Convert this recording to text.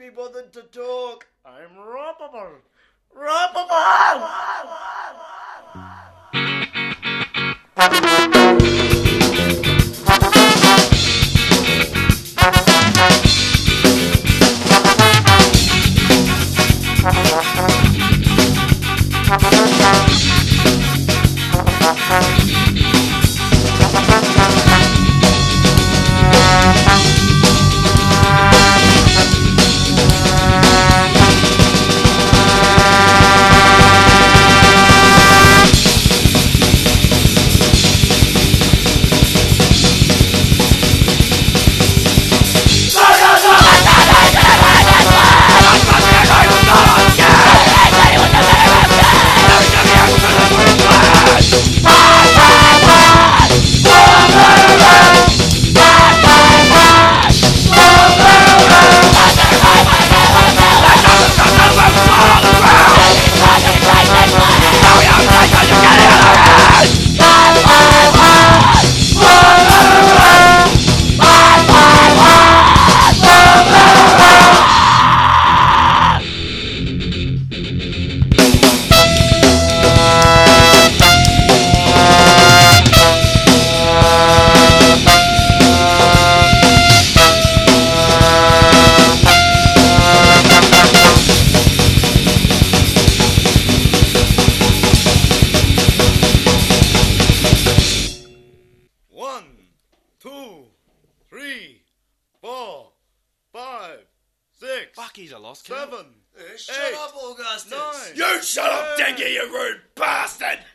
be bothered to talk. I'm Roppable. One, two, three, 4, 5, 6. Fuck, he's a lost count. 7. Shut up, Augustus. 9. You shut up, Dingy, you rude bastard!